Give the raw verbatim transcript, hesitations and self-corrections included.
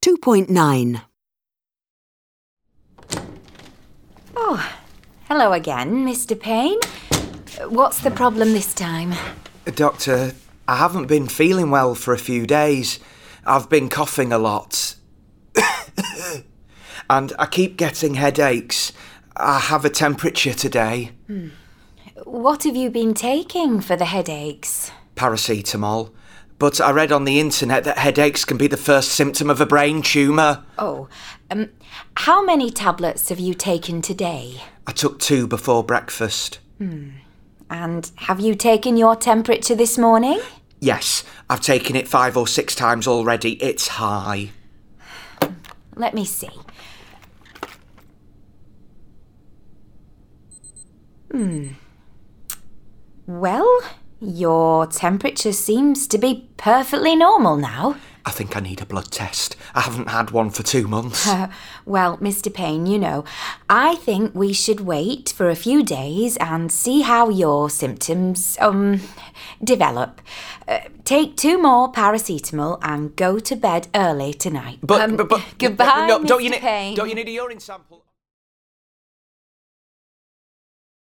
two point nine. Oh, hello again, Mister Payne. What's the problem this time? Doctor, I haven't been feeling well for a few days. I've been coughing a lot. And I keep getting headaches. I have a temperature today. Hmm. What have you been taking for the headaches? Paracetamol. But I read on the internet that headaches can be the first symptom of a brain tumour. Oh, um, how many tablets have you taken today? I took two before breakfast. Hmm. And have you taken your temperature this morning? Yes, I've taken it five or six times already. It's high. Let me see. Hmm. Well, your temperature seems to be perfectly normal now. I think I need a blood test. I haven't had one for two months. Uh, well, Mister Payne, you know, I think we should wait for a few days and see how your symptoms, um, develop. Uh, take two more paracetamol and go to bed early tonight. But, um, but, but goodbye, no, Mister don't you need, Payne. don't you need a urine sample?